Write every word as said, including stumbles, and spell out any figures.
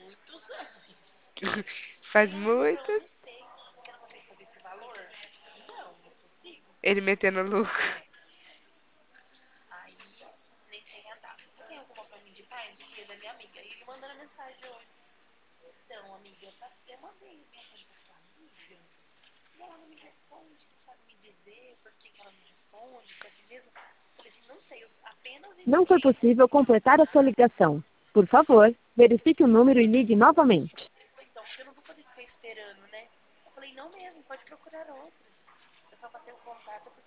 muitos anos. Faz E aí eu muito. não sei, você não consegue fazer esse valor? Não, não consigo. Ele metendo louco. Aí nem tem a data. Você tem alguma pra me indicar? Indiquei da minha amiga. E ele mandando mensagem hoje. Então, amiga, tá, eu mandei mensagem pra sua amiga. E ela não me responde. Você sabe me dizer por que que ela não responde? Se é assim mesmo? Eu falei assim, não sei, eu apenas Não foi indiquei essa possível pessoa completar a sua pra... ligação. Por favor, verifique o número e ligue novamente. Ele falou, então, porque eu não vou poder ficar esperando, né? Eu falei, não mesmo, pode procurar outras. Eu só passei o contato porque